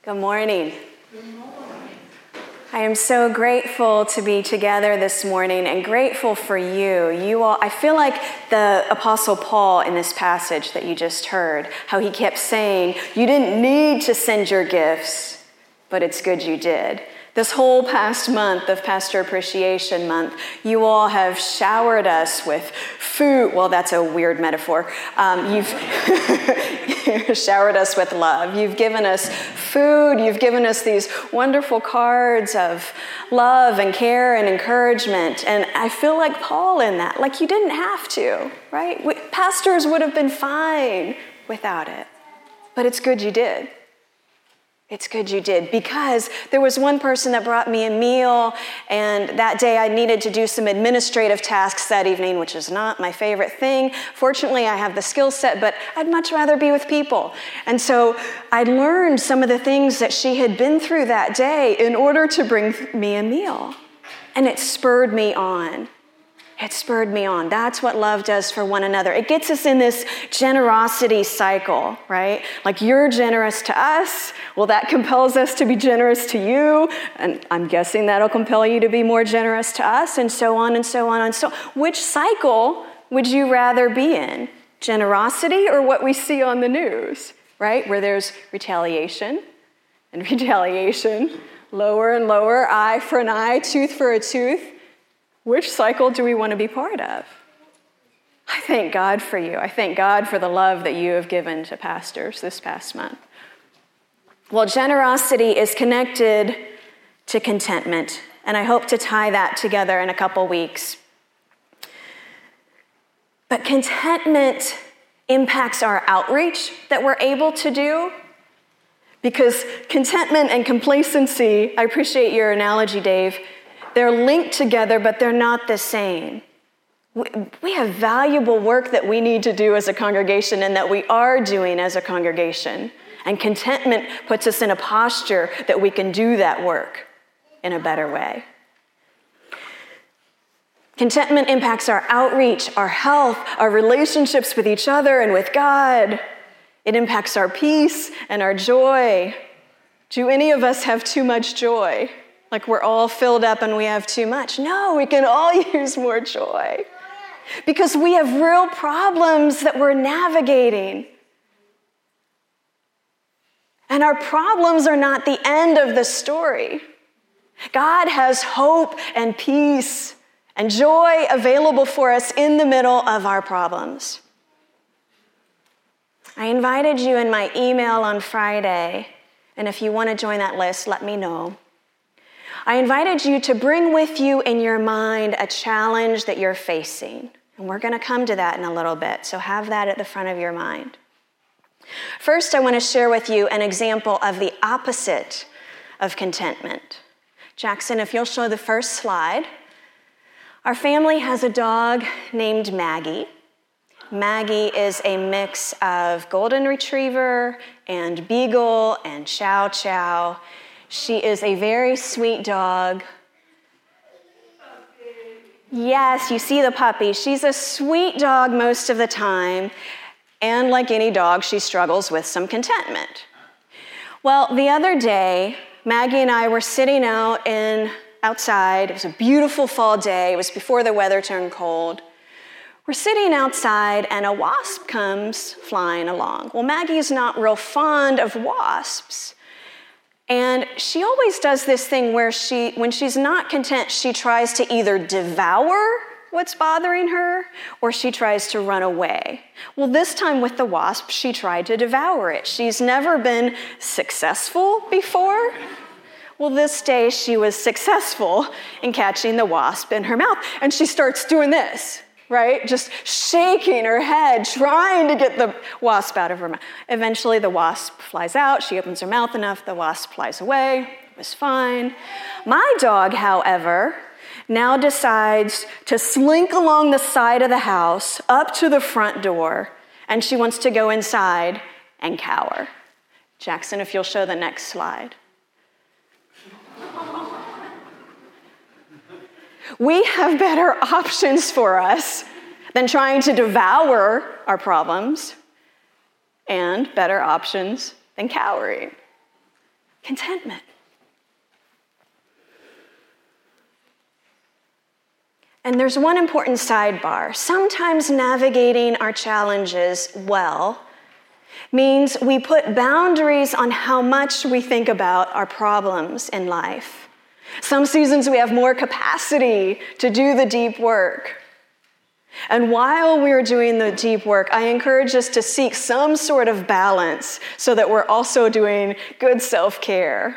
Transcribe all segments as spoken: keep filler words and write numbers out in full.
Good morning. Good morning. I am so grateful to be together this morning and grateful for you. You all, I feel like the Apostle Paul in this passage that you just heard, how he kept saying, you didn't need to send your gifts, but it's good you did. This whole past month of Pastor Appreciation Month, you all have showered us with food. Well, that's a weird metaphor. Um, you've showered us with love. You've given us food. You've given us these wonderful cards of love and care and encouragement. And I feel like Paul in that. Like you didn't have to, right? We, pastors would have been fine without it. But it's good you did. It's good you did, because there was one person that brought me a meal, and that day I needed to do some administrative tasks that evening, which is not my favorite thing. Fortunately, I have the skill set, but I'd much rather be with people. And so I learned some of the things that she had been through that day in order to bring me a meal. And it spurred me on. It spurred me on. That's what love does for one another. It gets us in this generosity cycle, right? Like you're generous to us. Well, that compels us to be generous to you. And I'm guessing that'll compel you to be more generous to us, and so on and so on and so on. Which cycle would you rather be in? Generosity or what we see on the news, right? Where there's retaliation and retaliation, lower and lower, eye for an eye, tooth for a tooth. Which cycle do we want to be part of? I thank God for you. I thank God for the love that you have given to pastors this past month. Well, generosity is connected to contentment, and I hope to tie that together in a couple weeks. But contentment impacts our outreach that we're able to do, because contentment and complacency, I appreciate your analogy, Dave, they're linked together, but they're not the same. We have valuable work that we need to do as a congregation and that we are doing as a congregation. And contentment puts us in a posture that we can do that work in a better way. Contentment impacts our outreach, our health, our relationships with each other and with God. It impacts our peace and our joy. Do any of us have too much joy? Like we're all filled up and we have too much. No, we can all use more joy because we have real problems that we're navigating. And our problems are not the end of the story. God has hope and peace and joy available for us in the middle of our problems. I invited you in my email on Friday, and if you want to join that list, let me know. I invited you to bring with you in your mind a challenge that you're facing. And we're going to come to that in a little bit, so have that at the front of your mind. First, I want to share with you an example of the opposite of contentment. Jackson, if you'll show the first slide. Our family has a dog named Maggie. Maggie is a mix of golden retriever and beagle and chow chow. She is a very sweet dog. Yes, you see the puppy. She's a sweet dog most of the time. And like any dog, she struggles with some contentment. Well, the other day, Maggie and I were sitting out in outside. It was a beautiful fall day. It was before the weather turned cold. We're sitting outside and a wasp comes flying along. Well, Maggie's not real fond of wasps. And she always does this thing where she, when she's not content, she tries to either devour what's bothering her or she tries to run away. Well, this time with the wasp, she tried to devour it. She's never been successful before. Well, this day she was successful in catching the wasp in her mouth. And she starts doing this, right? Just shaking her head, trying to get the wasp out of her mouth. Eventually, the wasp flies out. She opens her mouth enough. The wasp flies away. It was fine. My dog, however, now decides to slink along the side of the house up to the front door, and she wants to go inside and cower. Jackson, if you'll show the next slide. We have better options for us than trying to devour our problems, and better options than cowering. Contentment. And there's one important sidebar. Sometimes navigating our challenges well means we put boundaries on how much we think about our problems in life. Some seasons we have more capacity to do the deep work. And while we're doing the deep work, I encourage us to seek some sort of balance so that we're also doing good self-care.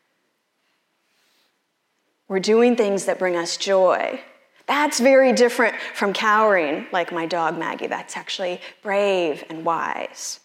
We're doing things that bring us joy. That's very different from cowering like my dog Maggie. That's actually brave and wise.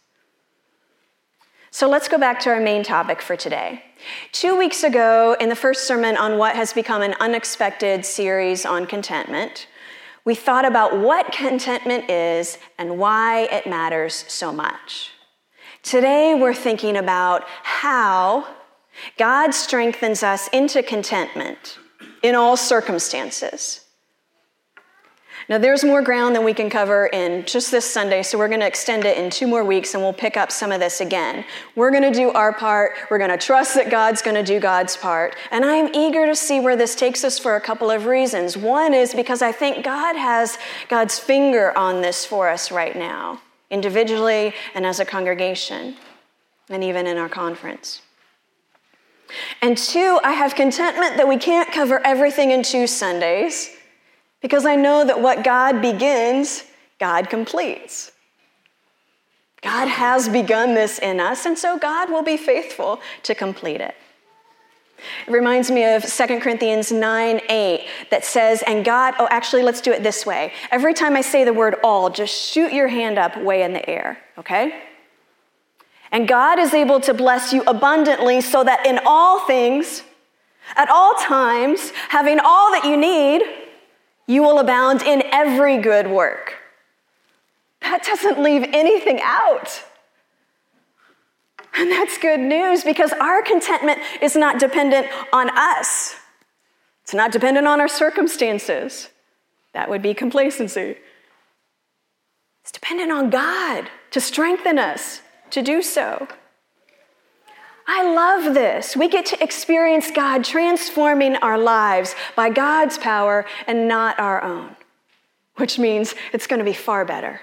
So let's go back to our main topic for today. Two weeks ago, in the first sermon on what has become an unexpected series on contentment, we thought about what contentment is and why it matters so much. Today, we're thinking about how God strengthens us into contentment in all circumstances. Now, there's more ground than we can cover in just this Sunday, so we're going to extend it in two more weeks, and we'll pick up some of this again. We're going to do our part. We're going to trust that God's going to do God's part. And I'm eager to see where this takes us for a couple of reasons. One is because I think God has God's finger on this for us right now, individually and as a congregation, and even in our conference. And two, I have contentment that we can't cover everything in two Sundays, because I know that what God begins, God completes. God has begun this in us, and so God will be faithful to complete it. It reminds me of Second Corinthians nine eight that says, and God, oh, actually, let's do it this way. Every time I say the word all, just shoot your hand up way in the air, okay? And God is able to bless you abundantly so that in all things, at all times, having all that you need, you will abound in every good work. That doesn't leave anything out. And that's good news because our contentment is not dependent on us. It's not dependent on our circumstances. That would be complacency. It's dependent on God to strengthen us to do so. I love this. We get to experience God transforming our lives by God's power and not our own, which means it's going to be far better.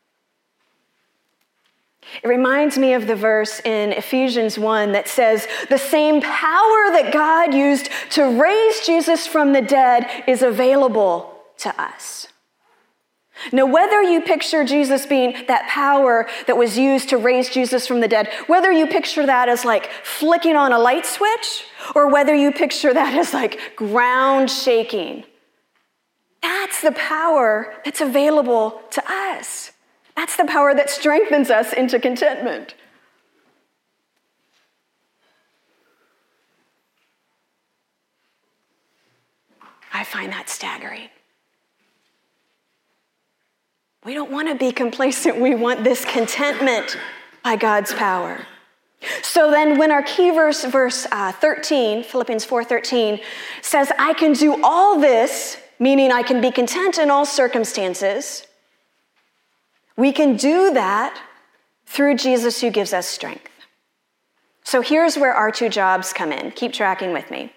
It reminds me of the verse in Ephesians one that says, the same power that God used to raise Jesus from the dead is available to us. Now, whether you picture Jesus being that power that was used to raise Jesus from the dead, whether you picture that as like flicking on a light switch, or whether you picture that as like ground shaking, that's the power that's available to us. That's the power that strengthens us into contentment. I find that staggering. We don't want to be complacent. We want this contentment by God's power. So then when our key verse, verse uh, thirteen, Philippians four thirteen, says, I can do all this, meaning I can be content in all circumstances, we can do that through Jesus who gives us strength. So here's where our two jobs come in. Keep tracking with me.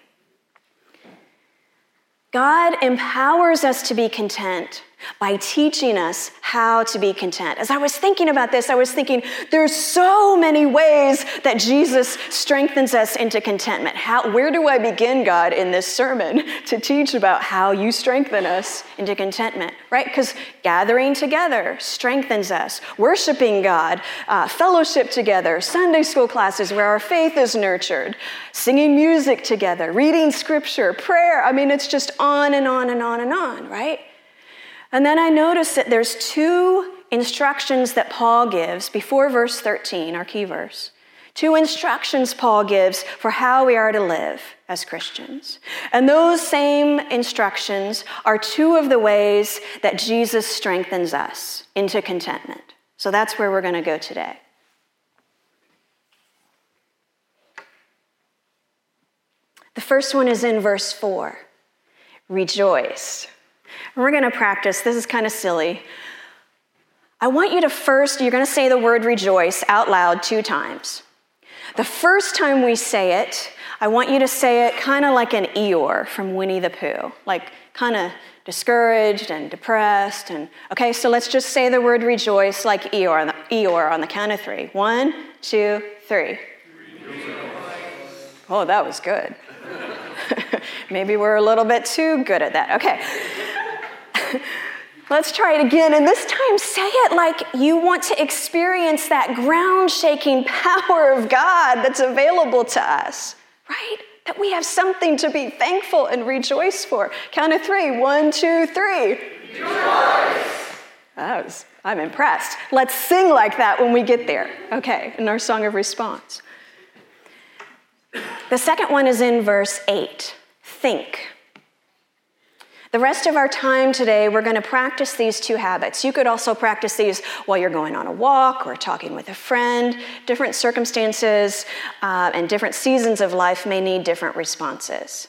God empowers us to be content by teaching us how to be content. As I was thinking about this, I was thinking there's so many ways that Jesus strengthens us into contentment. How, where do I begin, God, in this sermon to teach about how you strengthen us into contentment, right? Because gathering together strengthens us. Worshiping God, uh, fellowship together, Sunday school classes where our faith is nurtured, singing music together, reading scripture, prayer. I mean, it's just on and on and on and on, right? And then I noticed that there's two instructions that Paul gives before verse thirteen, our key verse. Two instructions Paul gives for how we are to live as Christians. And those same instructions are two of the ways that Jesus strengthens us into contentment. So that's where we're going to go today. The first one is in verse four. Rejoice. We're going to practice. This is kind of silly. I want you to first, you're going to say the word rejoice out loud two times. The first time we say it, I want you to say it kind of like an Eeyore from Winnie the Pooh, like kind of discouraged and depressed. And okay, so let's just say the word rejoice like Eeyore on the, Eeyore on the count of three. One, two, three. Rejoice. Oh, that was good. Maybe we're a little bit too good at that. Okay. Let's try it again, and this time say it like you want to experience that ground-shaking power of God that's available to us, right? That we have something to be thankful and rejoice for. Count of three. One, two, three. Rejoice! That was, I'm impressed. Let's sing like that when we get there, okay, in our song of response. The second one is in verse eight. Think. The rest of our time today, we're going to practice these two habits. You could also practice these while you're going on a walk or talking with a friend. Different circumstances uh, and different seasons of life may need different responses.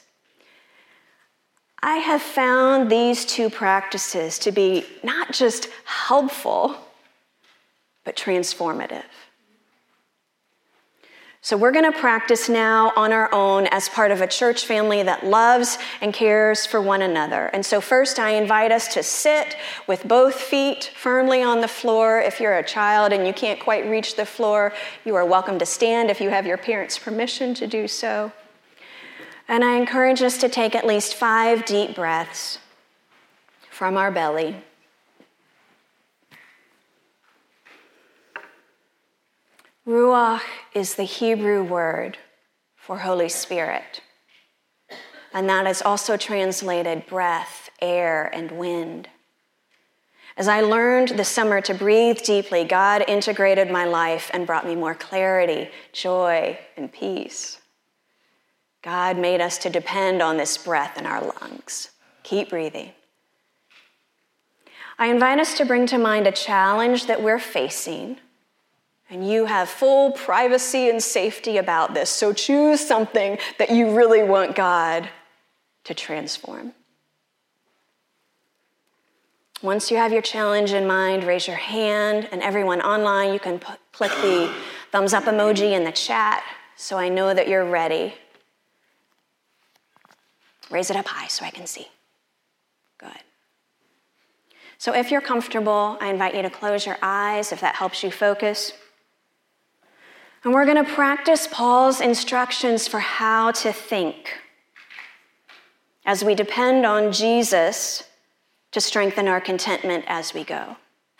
I have found these two practices to be not just helpful, but transformative. So we're going to practice now on our own as part of a church family that loves and cares for one another. And so first, I invite us to sit with both feet firmly on the floor. If you're a child and you can't quite reach the floor, you are welcome to stand if you have your parents' permission to do so. And I encourage us to take at least five deep breaths from our belly. Ruach is the Hebrew word for Holy Spirit, and that is also translated breath, air, and wind. As I learned this summer to breathe deeply, God integrated my life and brought me more clarity, joy, and peace. God made us to depend on this breath in our lungs. Keep breathing. I invite us to bring to mind a challenge that we're facing. And you have full privacy and safety about this. So choose something that you really want God to transform. Once you have your challenge in mind, raise your hand. And everyone online, you can put, click the thumbs up emoji in the chat so I know that you're ready. Raise it up high so I can see. Good. So if you're comfortable, I invite you to close your eyes if that helps you focus. And we're going to practice Paul's instructions for how to think as we depend on Jesus to strengthen our contentment as we go.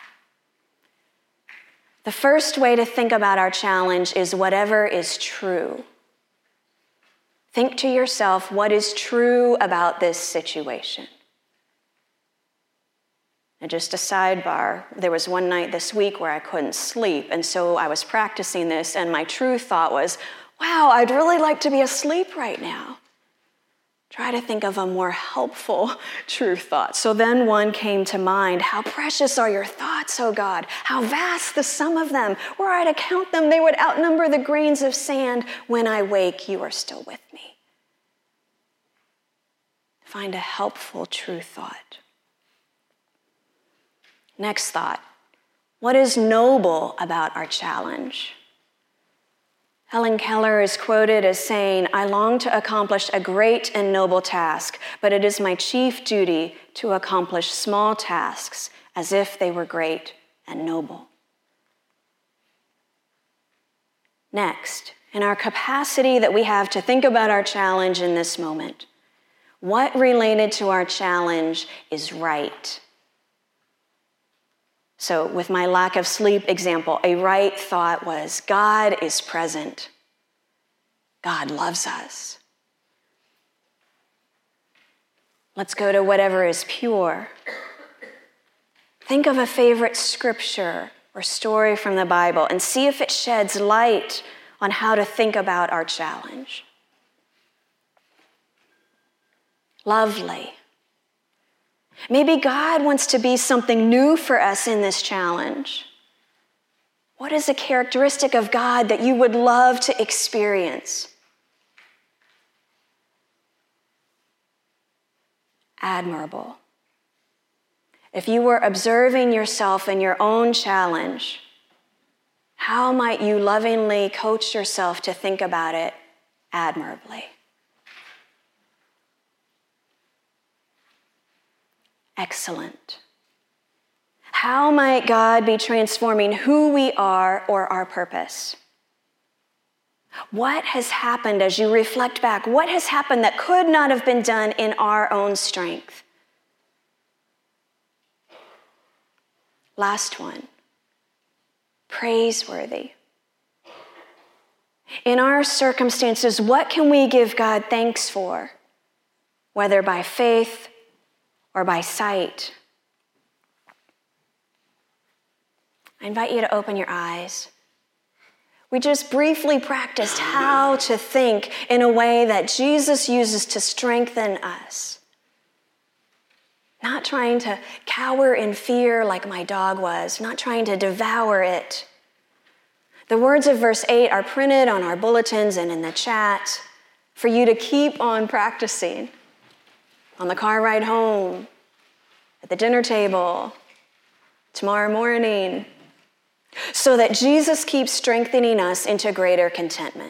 The first way to think about our challenge is whatever is true. Think to yourself, what is true about this situation? And just a sidebar, there was one night this week where I couldn't sleep, and so I was practicing this, and my true thought was, wow, I'd really like to be asleep right now. Try to think of a more helpful true thought. So then one came to mind, how precious are your thoughts, O God? How vast the sum of them. Were I to count them, they would outnumber the grains of sand. When I wake, you are still with me. Find a helpful true thought. Next thought, what is noble about our challenge? Helen Keller is quoted as saying, I long to accomplish a great and noble task, but it is my chief duty to accomplish small tasks as if they were great and noble. Next, in our capacity that we have to think about our challenge in this moment, what related to our challenge is right? So with my lack of sleep example, a right thought was, God is present. God loves us. Let's go to whatever is pure. Think of a favorite scripture or story from the Bible and see if it sheds light on how to think about our challenge. Lovely. Maybe God wants to be something new for us in this challenge. What is a characteristic of God that you would love to experience? Admirable. If you were observing yourself in your own challenge, How might you lovingly coach yourself to think about it admirably? Excellent. How might God be transforming who we are or our purpose? What has happened as you reflect back? What has happened that could not have been done in our own strength? Last one. Praiseworthy. In our circumstances, what can we give God thanks for, whether by faith or by sight? I invite you to open your eyes. We just briefly practiced how to think in a way that Jesus uses to strengthen us. Not trying to cower in fear like my dog was, not trying to devour it. The words of verse eight are printed on our bulletins and in the chat for you to keep on practicing on the car ride home, at the dinner table, tomorrow morning, so that Jesus keeps strengthening us into greater contentment.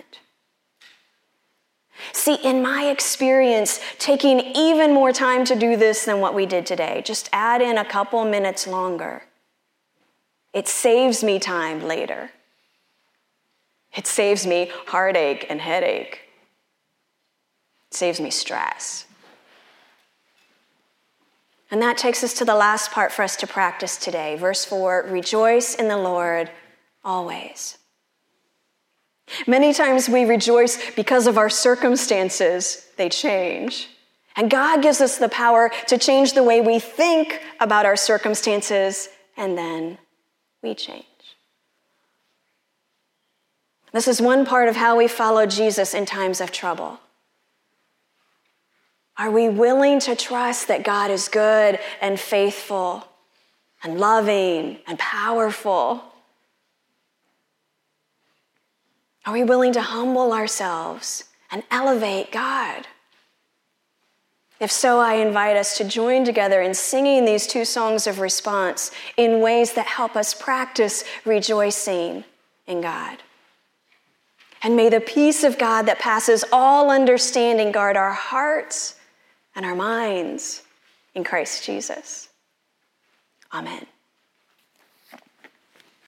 See, in my experience, taking even more time to do this than what we did today, just add in a couple minutes longer, it saves me time later. It saves me heartache and headache. It saves me stress. And that takes us to the last part for us to practice today. Verse four, rejoice in the Lord always. Many times we rejoice because of our circumstances. They change. And God gives us the power to change the way we think about our circumstances, and then we change. This is one part of how we follow Jesus in times of trouble. Are we willing to trust that God is good and faithful and loving and powerful? Are we willing to humble ourselves and elevate God? If so, I invite us to join together in singing these two songs of response in ways that help us practice rejoicing in God. And may the peace of God that passes all understanding guard our hearts and our minds in Christ Jesus. Amen.